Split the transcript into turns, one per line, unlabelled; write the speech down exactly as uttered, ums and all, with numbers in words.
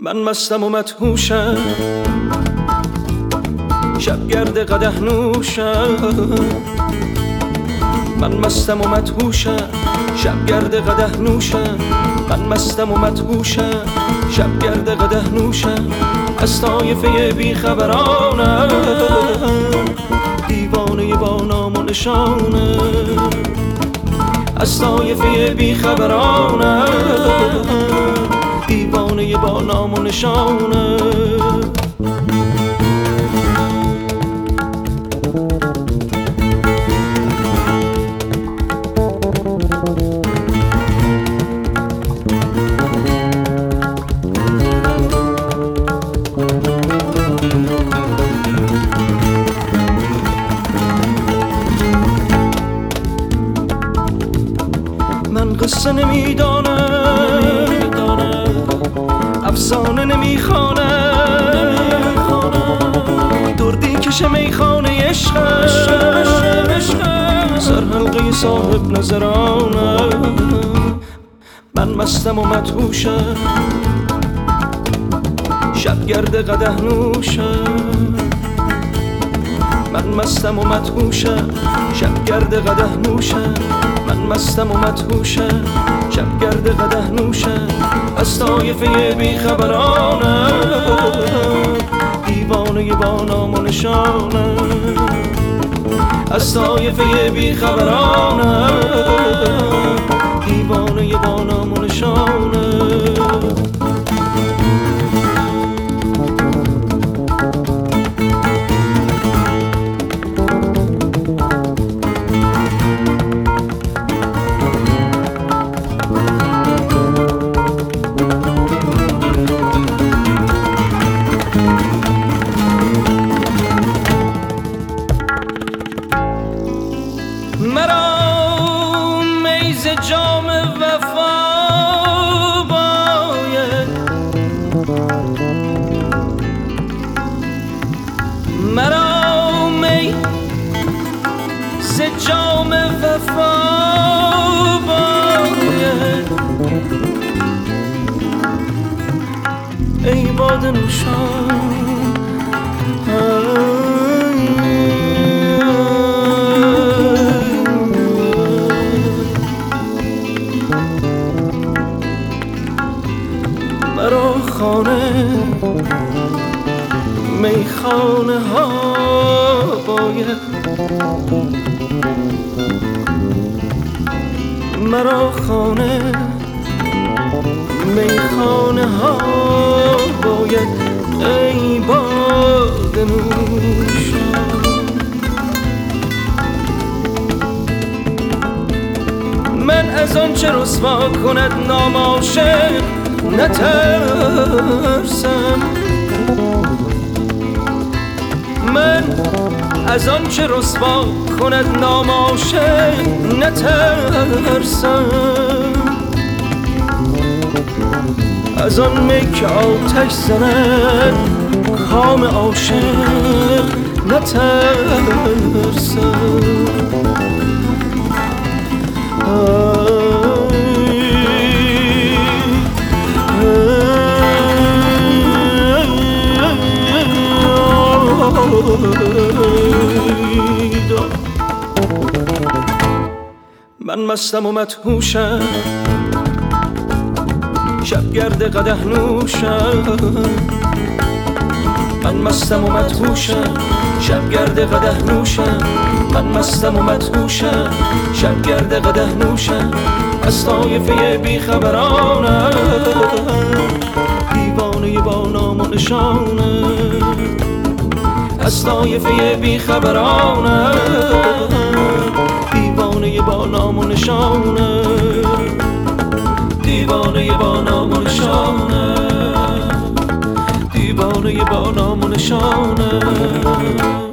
من مستم و مدهوشم، شبگرد قدح نوشم. من مستم و مدهوشم، شبگرد قدح نوشم. من مستم و مدهوشم، شبگرد قدح نوشم. از طایفه بیخبرانم، دیوانه با نام و نشانم. از طایفه بیخبرانم، دیوانه با نام و نشانم. من قصه نمیدانم، افسانه نمیخوانم. دردی کش میخانه عشقم، سر حلقه صاحب نظرانم. من مستم و مدهوشم، شبگرد قدح نوشم. من مستم و مدهوشم، شبگرد قدح نوشم. من مستم و مدهوشم، شبگرد قدح نوشم. از طایفه بیخبرانم، دیوانه با نام و نشانم. از طایفه بیخبرانم، دیوانه با نام و نشانم. مرا میز جام وفا باید، مرا میز جام وفا باید. ای باده نوشان، مرا خانه میخانه ها باید. مرا خانه میخانه ها باید. ای باده نوشان، من از آن چه رسوا کند نام عاشق نترسم. من از آن چه رسوا کند نام عاشق نترسم. از آن می که آتش زند کام عاشق نترسم. من مستم و مدهوشم، شبگرد قدح نوشم. من مستم و مدهوشم، شبگرد قدح نوشم. من مستم و مدهوشم، شبگرد قدح نوشم. از طایفه بیخبرانم، دیوانه با نام و نشانم. از طایفه بیخبرانم، دیوانه با نام و نشانم. دیوانه با نام و نشانم، دیوانه با نام و نشانم.